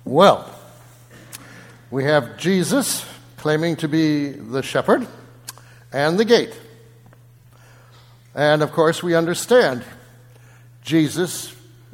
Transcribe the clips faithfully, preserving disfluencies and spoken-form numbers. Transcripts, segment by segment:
Well, we have Jesus claiming to be the shepherd and the gate. And of course, we understand Jesus'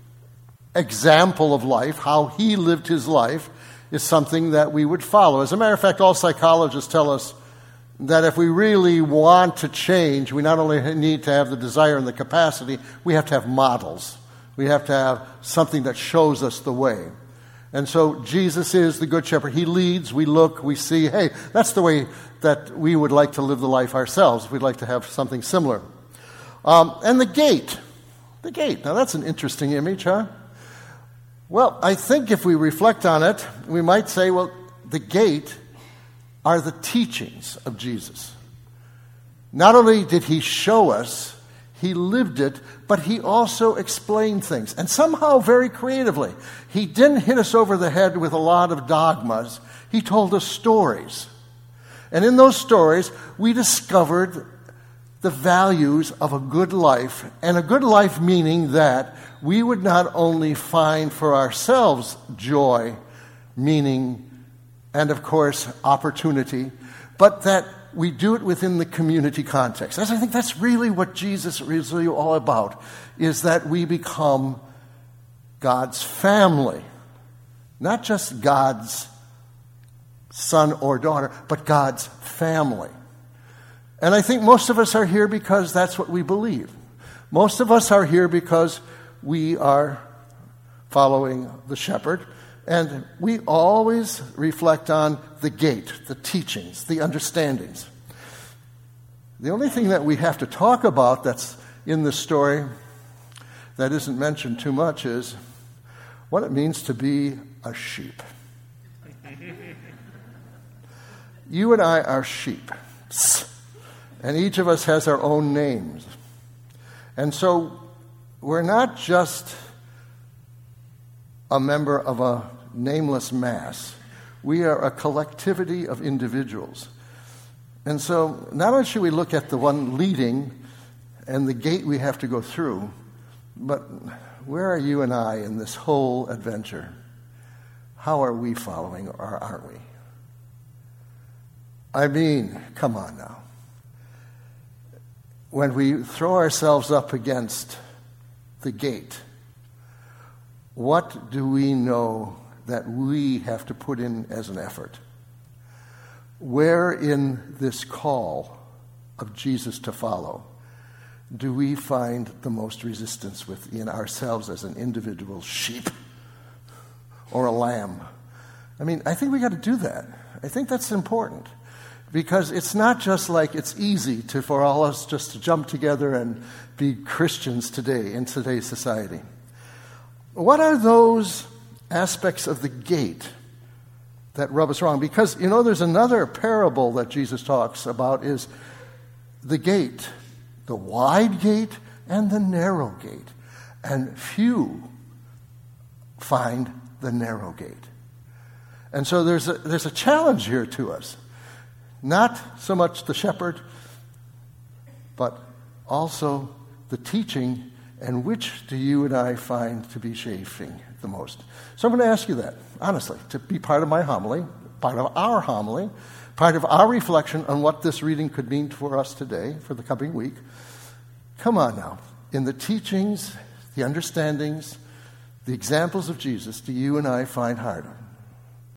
example of life, how he lived his life, is something that we would follow. As a matter of fact, all psychologists tell us that if we really want to change, we not only need to have the desire and the capacity, we have to have models. We have to have something that shows us the way. And so Jesus is the Good Shepherd. He leads, we look, we see, hey, that's the way that we would like to live the life ourselves. We'd like to have something similar. Um, and the gate. The gate. Now that's an interesting image, huh? Well, I think if we reflect on it, we might say, well, the gate are the teachings of Jesus. Not only did he show us, he lived it, but he also explained things, and somehow very creatively. He didn't hit us over the head with a lot of dogmas. He told us stories. And in those stories, we discovered the values of a good life, and a good life meaning that we would not only find for ourselves joy, meaning, and of course, opportunity, but that we do it within the community context. I think that's really what Jesus is really all about, is that we become God's family. Not just God's son or daughter, but God's family. And I think most of us are here because that's what we believe. Most of us are here because we are following the shepherd. And we always reflect on the gate, the teachings, the understandings. The only thing that we have to talk about that's in this story that isn't mentioned too much is what it means to be a sheep. You and I are sheep, and each of us has our own names. And so we're not just a member of a nameless mass. We are a collectivity of individuals. And so not only should we look at the one leading and the gate we have to go through, but where are you and I in this whole adventure? How are we following, or aren't we? I mean, come on now. When we throw ourselves up against the gate, what do we know that we have to put in as an effort? Where in this call of Jesus to follow do we find the most resistance within ourselves as an individual sheep or a lamb? I mean, I think we got to do that. I think that's important, because it's not just like it's easy to for all us just to jump together and be Christians today in today's society. What are those aspects of the gate that rub us wrong? Because, you know, there's another parable that Jesus talks about, is the gate, the wide gate and the narrow gate. And few find the narrow gate. And so there's a, there's a challenge here to us. Not so much the shepherd, but also the teaching. And which do you and I find to be chafing the most? So I'm going to ask you that, honestly, to be part of my homily, part of our homily, part of our reflection on what this reading could mean for us today, for the coming week. Come on now. In the teachings, the understandings, the examples of Jesus, do you and I find harder?